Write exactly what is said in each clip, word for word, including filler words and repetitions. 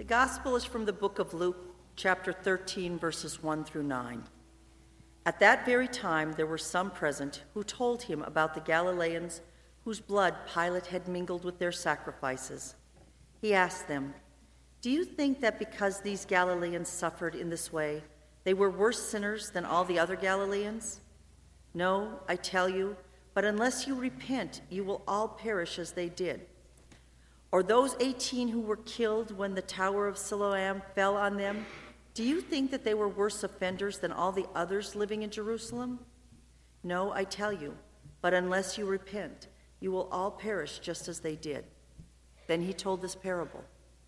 The gospel is from the book of Luke, chapter thirteen, verses one through nine. At that very time there were some present who told him about the Galileans whose blood Pilate had mingled with their sacrifices. He asked them, "Do you think that because these Galileans suffered in this way, they were worse sinners than all the other Galileans? No, I tell you, but unless you repent, you will all perish as they did. Or those eighteen who were killed when the Tower of Siloam fell on them, do you think that they were worse offenders than all the others living in Jerusalem? No, I tell you, but unless you repent, you will all perish just as they did." Then he told this parable.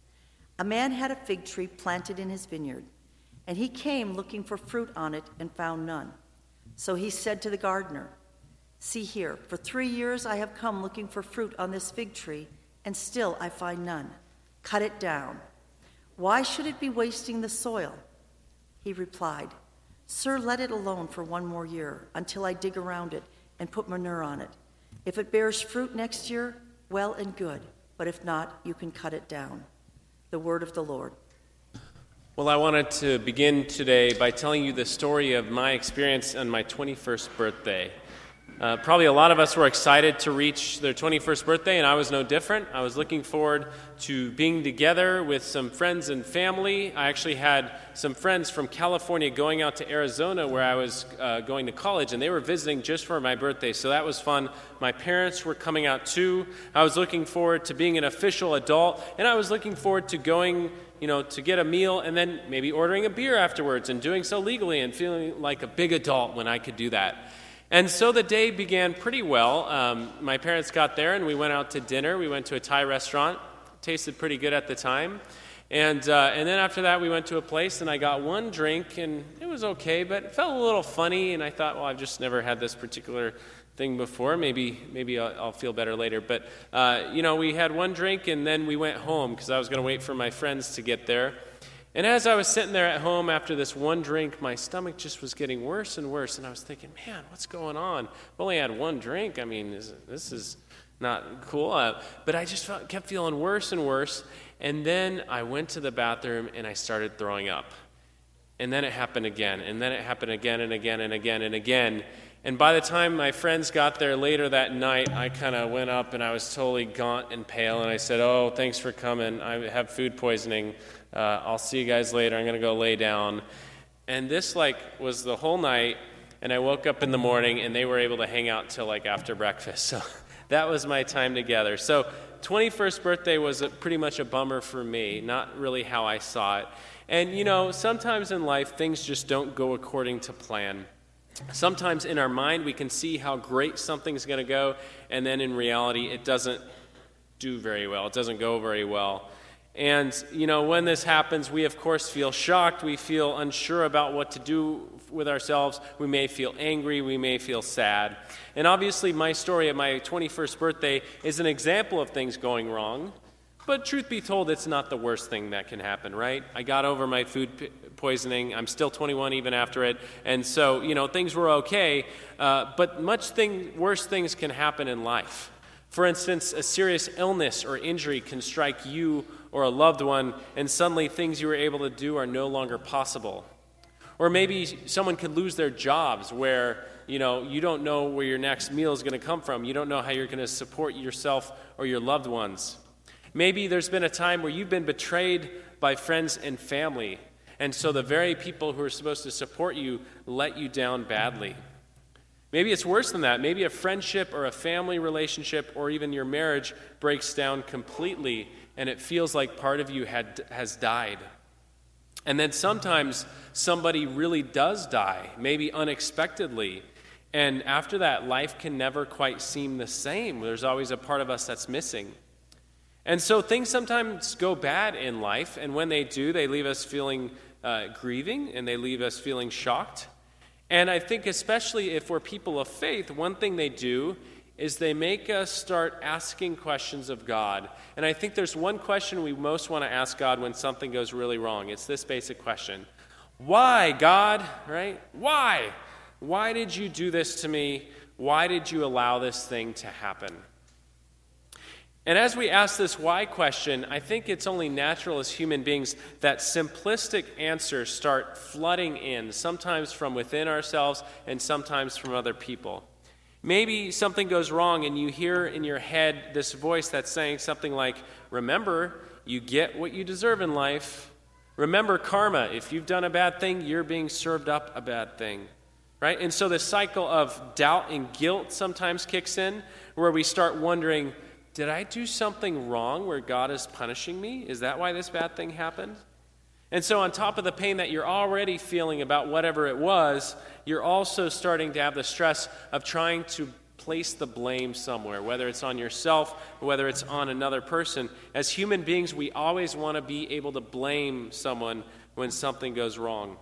A man had a fig tree planted in his vineyard, and he came looking for fruit on it and found none. So he said to the gardener, "See here, for three years I have come looking for fruit on this fig tree, and still I find none. Cut it down. Why should it be wasting the soil?" He replied, "Sir, let it alone for one more year, until I dig around it and put manure on it. If it bears fruit next year, well and good, but if not, you can cut it down." The word of the Lord. Well, I wanted to begin today by telling you the story of my experience on my twenty-first birthday. Uh, probably a lot of us were excited to reach their twenty-first birthday, and I was no different. I was looking forward to being together with some friends and family. I actually had some friends from California going out to Arizona where I was uh, going to college, and they were visiting just for my birthday, so that was fun. My parents were coming out too. I was looking forward to being an official adult, and I was looking forward to going, you know, to get a meal and then maybe ordering a beer afterwards and doing so legally and feeling like a big adult when I could do that. And so the day began pretty well. Um, my parents got there and we went out to dinner. We went to a Thai restaurant. Tasted pretty good at the time. And uh, and then after that we went to a place and I got one drink and it was okay, but it felt a little funny and I thought, well, I've just never had this particular thing before. Maybe maybe I'll, I'll feel better later. But, uh, you know, we had one drink and then we went home because I was going to wait for my friends to get there. And as I was sitting there at home after this one drink, my stomach just was getting worse and worse. And I was thinking, man, what's going on? I've only had one drink. I mean, is, this is not cool. Uh, but I just felt, kept feeling worse and worse. And then I went to the bathroom and I started throwing up. And then it happened again. And then it happened again and again and again and again. And by the time my friends got there later that night, I kind of went up and I was totally gaunt and pale. And I said, "Oh, thanks for coming. I have food poisoning. Uh, I'll see you guys later. I'm going to go lay down." And this, like, was the whole night. And I woke up in the morning and they were able to hang out till, like, after breakfast. So that was my time together. So twenty-first birthday was a, pretty much a bummer for me, not really how I saw it. And, you know, sometimes in life, things just don't go according to plan. Sometimes in our mind, we can see how great something's going to go, and then in reality, it doesn't do very well. It doesn't go very well. And, you know, when this happens, we, of course, feel shocked. We feel unsure about what to do with ourselves. We may feel angry. We may feel sad. And obviously, my story at my twenty-first birthday is an example of things going wrong. But truth be told, it's not the worst thing that can happen, right? I got over my food p- poisoning. I'm still twenty-one even after it. And so, you know, things were okay. Uh, but much thing, worse things can happen in life. For instance, a serious illness or injury can strike you or a loved one, and suddenly things you were able to do are no longer possible. Or maybe someone could lose their jobs where, you know, you don't know where your next meal is going to come from. You don't know how you're going to support yourself or your loved ones. Maybe there's been a time where you've been betrayed by friends and family, and so the very people who are supposed to support you let you down badly. Maybe it's worse than that. Maybe a friendship or a family relationship or even your marriage breaks down completely, and it feels like part of you had has died. And then sometimes somebody really does die, maybe unexpectedly, and after that, life can never quite seem the same. There's always a part of us that's missing. And so things sometimes go bad in life, and when they do, they leave us feeling uh, grieving, and they leave us feeling shocked. And I think especially if we're people of faith, one thing they do is they make us start asking questions of God. And I think there's one question we most want to ask God when something goes really wrong. It's this basic question. Why, God? Right? Why? Why did you do this to me? Why did you allow this thing to happen? And as we ask this why question, I think it's only natural as human beings that simplistic answers start flooding in, sometimes from within ourselves and sometimes from other people. Maybe something goes wrong and you hear in your head this voice that's saying something like, remember, you get what you deserve in life. Remember karma. If you've done a bad thing, you're being served up a bad thing. Right? And so the cycle of doubt and guilt sometimes kicks in, where we start wondering, did I do something wrong where God is punishing me? Is that why this bad thing happened? And so on top of the pain that you're already feeling about whatever it was, you're also starting to have the stress of trying to place the blame somewhere, whether it's on yourself or whether it's on another person. As human beings, we always want to be able to blame someone when something goes wrong.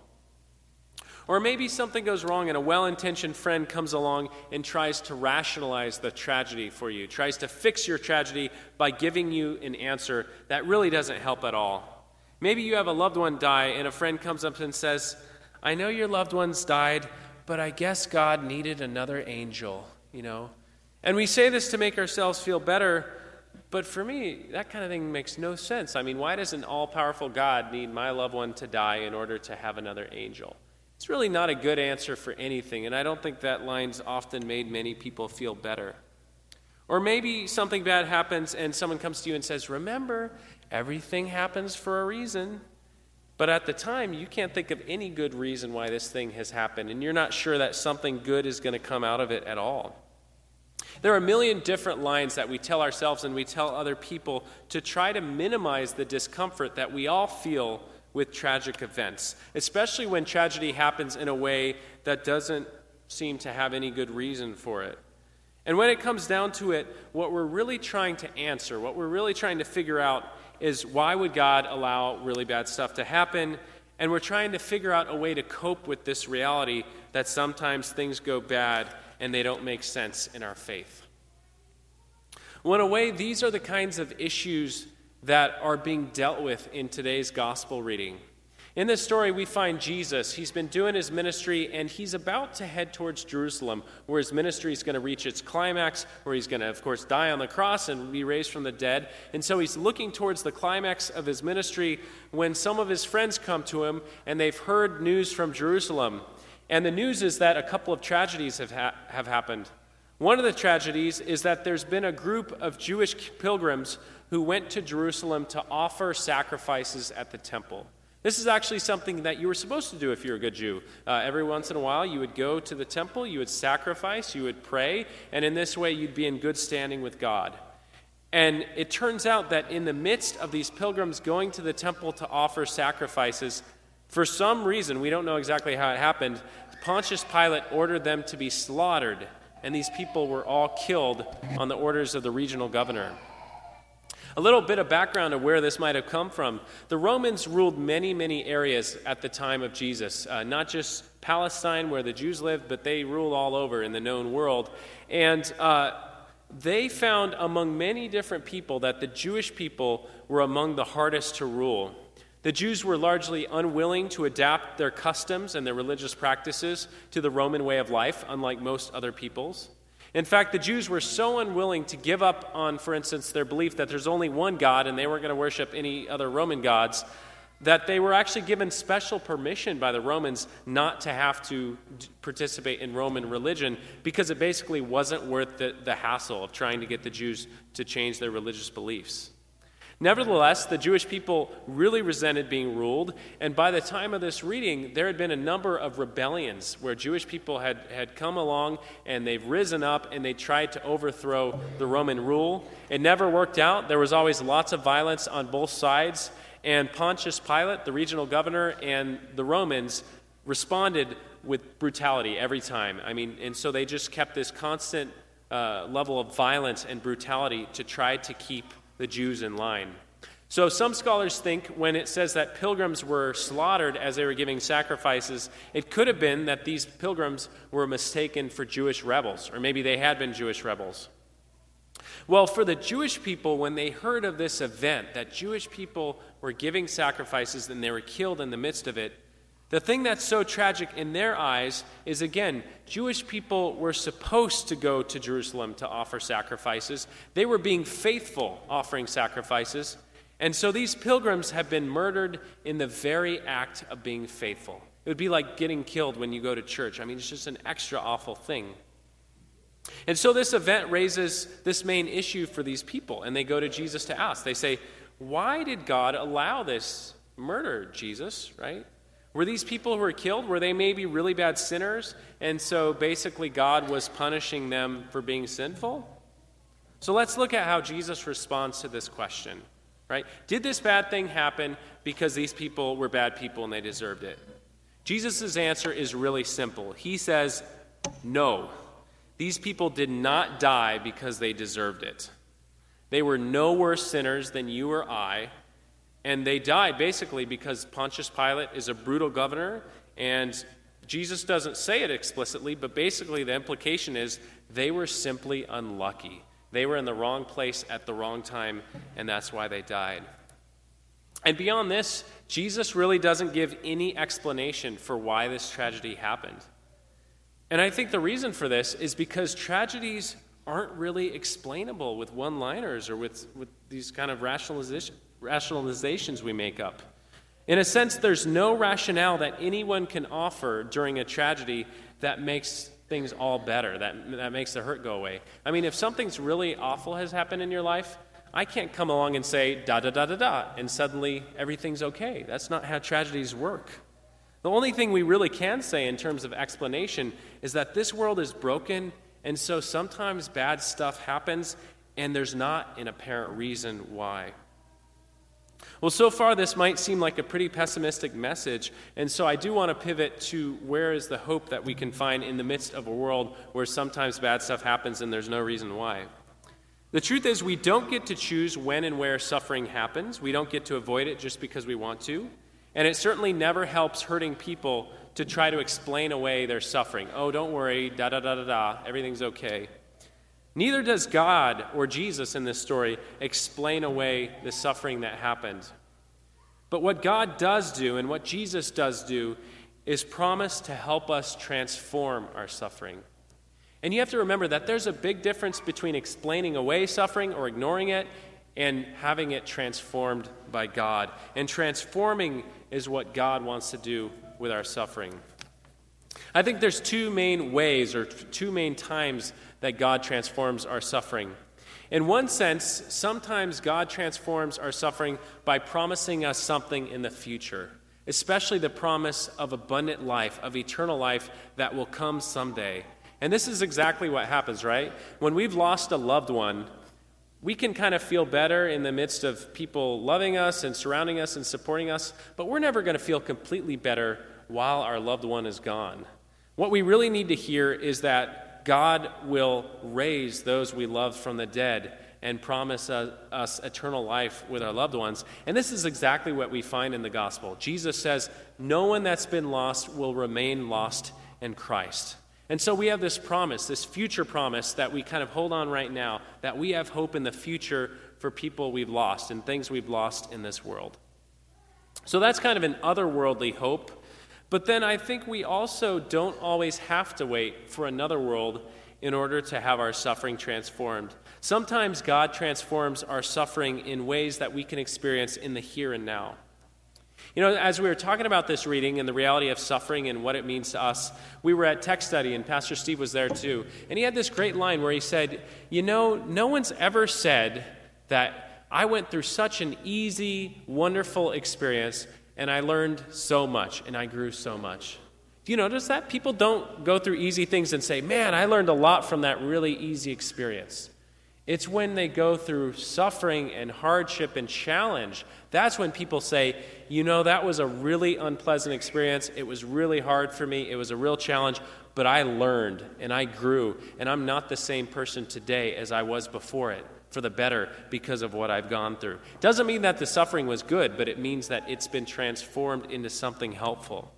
Or maybe something goes wrong and a well-intentioned friend comes along and tries to rationalize the tragedy for you, tries to fix your tragedy by giving you an answer that really doesn't help at all. Maybe you have a loved one die and a friend comes up and says, I know your loved one's died, but I guess God needed another angel, you know. And we say this to make ourselves feel better, but for me, that kind of thing makes no sense. I mean, why does an all-powerful God need my loved one to die in order to have another angel? It's really not a good answer for anything, and I don't think that line's often made many people feel better. Or maybe something bad happens and someone comes to you and says, remember, everything happens for a reason. But at the time, you can't think of any good reason why this thing has happened, and you're not sure that something good is going to come out of it at all. There are a million different lines that we tell ourselves and we tell other people to try to minimize the discomfort that we all feel with tragic events, especially when tragedy happens in a way that doesn't seem to have any good reason for it. And when it comes down to it, what we're really trying to answer, what we're really trying to figure out is, why would God allow really bad stuff to happen? And we're trying to figure out a way to cope with this reality that sometimes things go bad and they don't make sense in our faith. Well, in a way, these are the kinds of issues that are being dealt with in today's gospel reading. In this story, we find Jesus. He's been doing his ministry, and he's about to head towards Jerusalem, where his ministry is going to reach its climax, where he's going to, of course, die on the cross and be raised from the dead. And so he's looking towards the climax of his ministry when some of his friends come to him, and they've heard news from Jerusalem. And the news is that a couple of tragedies have, ha- have happened. One of the tragedies is that there's been a group of Jewish pilgrims who went to Jerusalem to offer sacrifices at the temple. This is actually something that you were supposed to do if you're a good Jew. Uh, every once in a while, you would go to the temple, you would sacrifice, you would pray, and in this way, you'd be in good standing with God. And it turns out that in the midst of these pilgrims going to the temple to offer sacrifices, for some reason, we don't know exactly how it happened, Pontius Pilate ordered them to be slaughtered, and these people were all killed on the orders of the regional governor. A little bit of background of where this might have come from. The Romans ruled many, many areas at the time of Jesus, uh, not just Palestine where the Jews lived, but they ruled all over in the known world. And uh, they found among many different people that the Jewish people were among the hardest to rule. The Jews were largely unwilling to adapt their customs and their religious practices to the Roman way of life, unlike most other peoples. In fact, the Jews were so unwilling to give up on, for instance, their belief that there's only one God and they weren't going to worship any other Roman gods, that they were actually given special permission by the Romans not to have to participate in Roman religion because it basically wasn't worth the, the hassle of trying to get the Jews to change their religious beliefs. Nevertheless, the Jewish people really resented being ruled, and by the time of this reading, there had been a number of rebellions where Jewish people had, had come along and they've risen up and they tried to overthrow the Roman rule. It never worked out. There was always lots of violence on both sides, and Pontius Pilate, the regional governor, and the Romans responded with brutality every time. I mean, and so they just kept this constant uh, level of violence and brutality to try to keep the Jews in line. So some scholars think when it says that pilgrims were slaughtered as they were giving sacrifices, it could have been that these pilgrims were mistaken for Jewish rebels, or maybe they had been Jewish rebels. Well, for the Jewish people, when they heard of this event, that Jewish people were giving sacrifices and they were killed in the midst of it, The thing that's so tragic in their eyes is, again, Jewish people were supposed to go to Jerusalem to offer sacrifices. They were being faithful offering sacrifices. And so these pilgrims have been murdered in the very act of being faithful. It would be like getting killed when you go to church. I mean, it's just an extra awful thing. And so this event raises this main issue for these people, and they go to Jesus to ask. They say, why did God allow this murder, Jesus, right? Were these people who were killed, were they maybe really bad sinners? And so basically God was punishing them for being sinful? So let's look at how Jesus responds to this question, right? Did this bad thing happen because these people were bad people and they deserved it? Jesus' answer is really simple. He says, no. These people did not die because they deserved it. They were no worse sinners than you or I, and they died basically because Pontius Pilate is a brutal governor, and Jesus doesn't say it explicitly, but basically the implication is they were simply unlucky. They were in the wrong place at the wrong time, and that's why they died. And beyond this, Jesus really doesn't give any explanation for why this tragedy happened. And I think the reason for this is because tragedies aren't really explainable with one-liners or with, with these kind of rationalization, rationalizations we make up. In a sense, there's no rationale that anyone can offer during a tragedy that makes things all better, that, that makes the hurt go away. I mean, if something's really awful has happened in your life, I can't come along and say, da-da-da-da-da, and suddenly everything's okay. That's not how tragedies work. The only thing we really can say in terms of explanation is that this world is broken, and so sometimes bad stuff happens, and there's not an apparent reason why. Well, so far this might seem like a pretty pessimistic message, and so I do want to pivot to where is the hope that we can find in the midst of a world where sometimes bad stuff happens and there's no reason why. The truth is we don't get to choose when and where suffering happens. We don't get to avoid it just because we want to. And it certainly never helps hurting people to try to explain away their suffering. Oh, don't worry, da-da-da-da-da, everything's okay. Neither does God or Jesus in this story explain away the suffering that happened. But what God does do and what Jesus does do is promise to help us transform our suffering. And you have to remember that there's a big difference between explaining away suffering or ignoring it and having it transformed by God. And transforming is what God wants to do with our suffering. I think there's two main ways or two main times that God transforms our suffering. In one sense, sometimes God transforms our suffering by promising us something in the future, especially the promise of abundant life, of eternal life that will come someday. And this is exactly what happens, right? When we've lost a loved one, we can kind of feel better in the midst of people loving us and surrounding us and supporting us, but we're never going to feel completely better while our loved one is gone. What we really need to hear is that God will raise those we love from the dead and promise us, us eternal life with our loved ones. And this is exactly what we find in the gospel. Jesus says, no one that's been lost will remain lost in Christ. And so we have this promise, this future promise that we kind of hold on right now, that we have hope in the future for people we've lost and things we've lost in this world. So that's kind of an otherworldly hope. But then I think we also don't always have to wait for another world in order to have our suffering transformed. Sometimes God transforms our suffering in ways that we can experience in the here and now. You know, as we were talking about this reading and the reality of suffering and what it means to us, we were at tech study and Pastor Steve was there too. And he had this great line where he said, you know, no one's ever said that I went through such an easy, wonderful experience and I learned so much and I grew so much. Do you notice that? People don't go through easy things and say, man, I learned a lot from that really easy experience. It's when they go through suffering and hardship and challenge, that's when people say, you know, that was a really unpleasant experience. It was really hard for me. It was a real challenge, but I learned and I grew, and I'm not the same person today as I was before it, for the better because of what I've gone through. Doesn't mean that the suffering was good, but it means that it's been transformed into something helpful.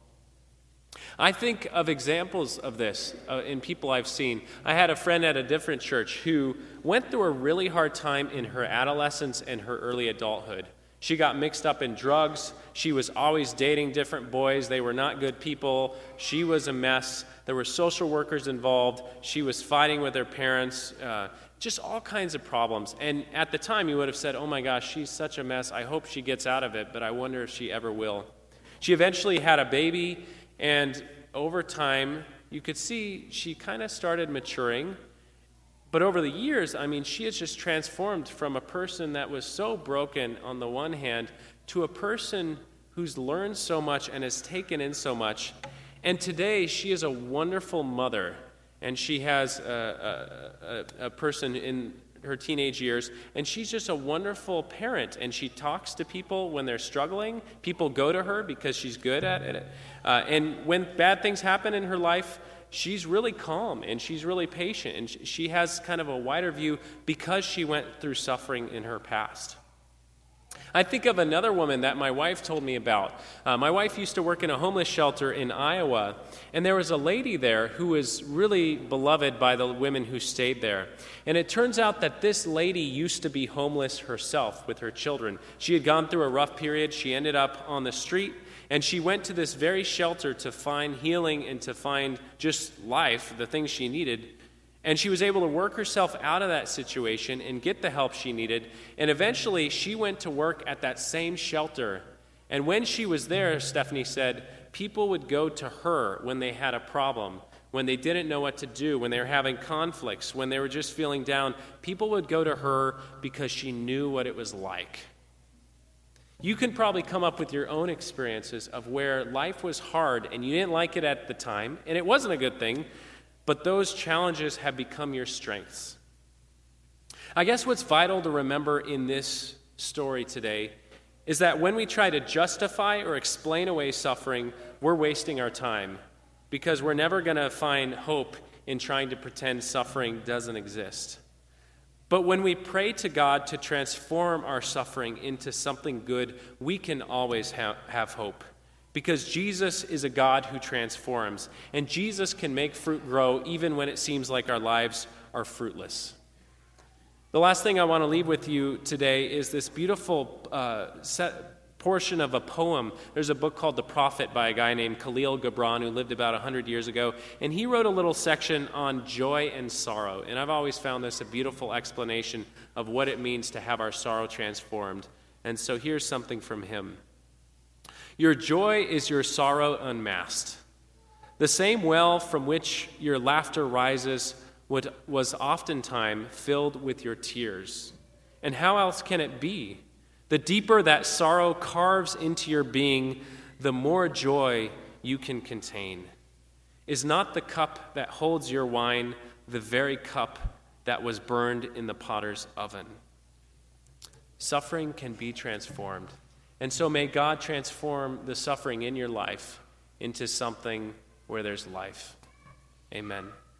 I think of examples of this uh, in people I've seen. I had a friend at a different church who went through a really hard time in her adolescence and her early adulthood. She got mixed up in drugs. She was always dating different boys. They were not good people. She was a mess. There were social workers involved. She was fighting with her parents. Uh, just all kinds of problems. And at the time, you would have said, oh my gosh, she's such a mess. I hope she gets out of it, but I wonder if she ever will. She eventually had a baby, and over time, you could see she kind of started maturing. But over the years, I mean, she has just transformed from a person that was so broken on the one hand to a person who's learned so much and has taken in so much. And today, she is a wonderful mother, and she has a, a, a, a person in her teenage years, and she's just a wonderful parent, and she talks to people when they're struggling. People go to her because she's good at it. Uh, and when bad things happen in her life, she's really calm and she's really patient, and she has kind of a wider view because she went through suffering in her past. I think of another woman that my wife told me about. Uh, my wife used to work in a homeless shelter in Iowa, and there was a lady there who was really beloved by the women who stayed there. And it turns out that this lady used to be homeless herself with her children. She had gone through a rough period. She ended up on the street. And she went to this very shelter to find healing and to find just life, the things she needed. And she was able to work herself out of that situation and get the help she needed. And eventually, she went to work at that same shelter. And when she was there, Stephanie said, people would go to her when they had a problem, when they didn't know what to do, when they were having conflicts, when they were just feeling down. People would go to her because she knew what it was like. You can probably come up with your own experiences of where life was hard and you didn't like it at the time, and it wasn't a good thing, but those challenges have become your strengths. I guess what's vital to remember in this story today is that when we try to justify or explain away suffering, we're wasting our time because we're never going to find hope in trying to pretend suffering doesn't exist. But when we pray to God to transform our suffering into something good, we can always ha- have hope. Because Jesus is a God who transforms, and Jesus can make fruit grow even when it seems like our lives are fruitless. The last thing I want to leave with you today is this beautiful uh, set, portion of a poem. There's a book called The Prophet by a guy named Khalil Gibran who lived about one hundred years ago, and he wrote a little section on joy and sorrow. And I've always found this a beautiful explanation of what it means to have our sorrow transformed. And so here's something from him. Your joy is your sorrow unmasked. The same well from which your laughter rises was oftentimes filled with your tears. And how else can it be? The deeper that sorrow carves into your being, the more joy you can contain. Is not the cup that holds your wine the very cup that was burned in the potter's oven? Suffering can be transformed. And so may God transform the suffering in your life into something where there's life. Amen.